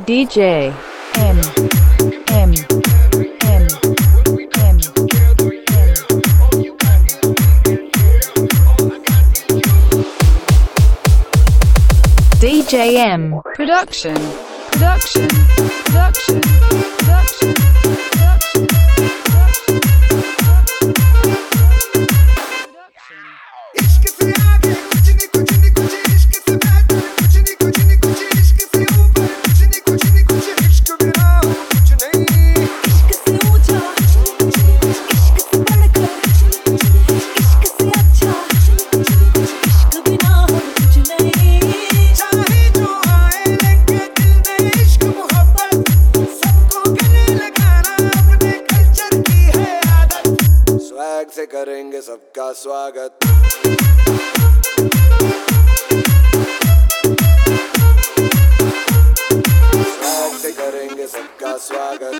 DJ M M M M DJ M Production Production Production Production Production से करेंगे सबका स्वागत। स्वैग से करेंगे सबका स्वागत।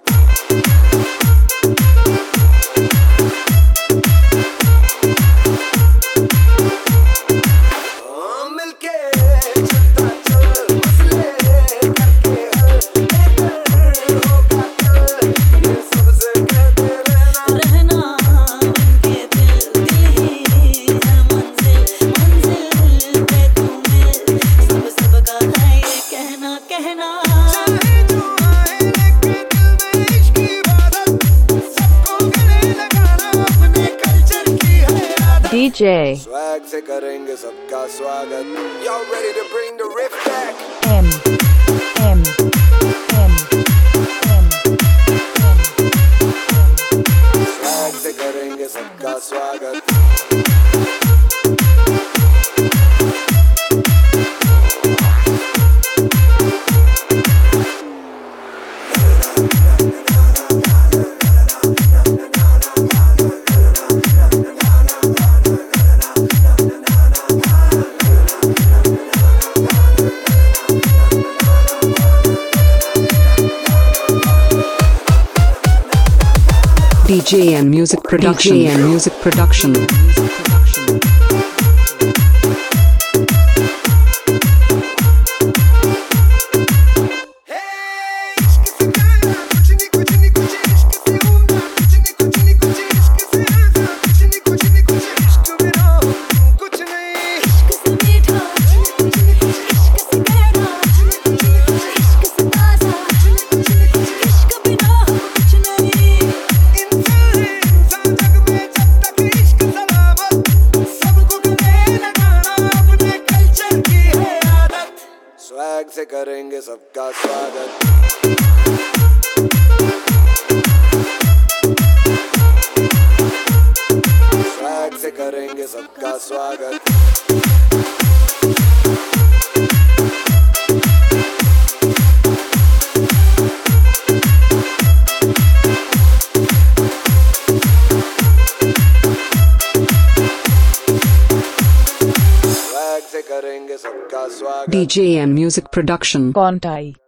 DJ स्वैग से करेंगे सबका स्वागत। Y'all ready to bring the riff back? M M M M swag से करेंगे सबका स्वागत। DJ and Music Production. DJ and Music Production. Swag से करेंगे सबका स्वागत। स्वैग से करेंगे सबका स्वागत। स्वैग से करेंगे सबका स्वागत। DJ and Music Production. Kontai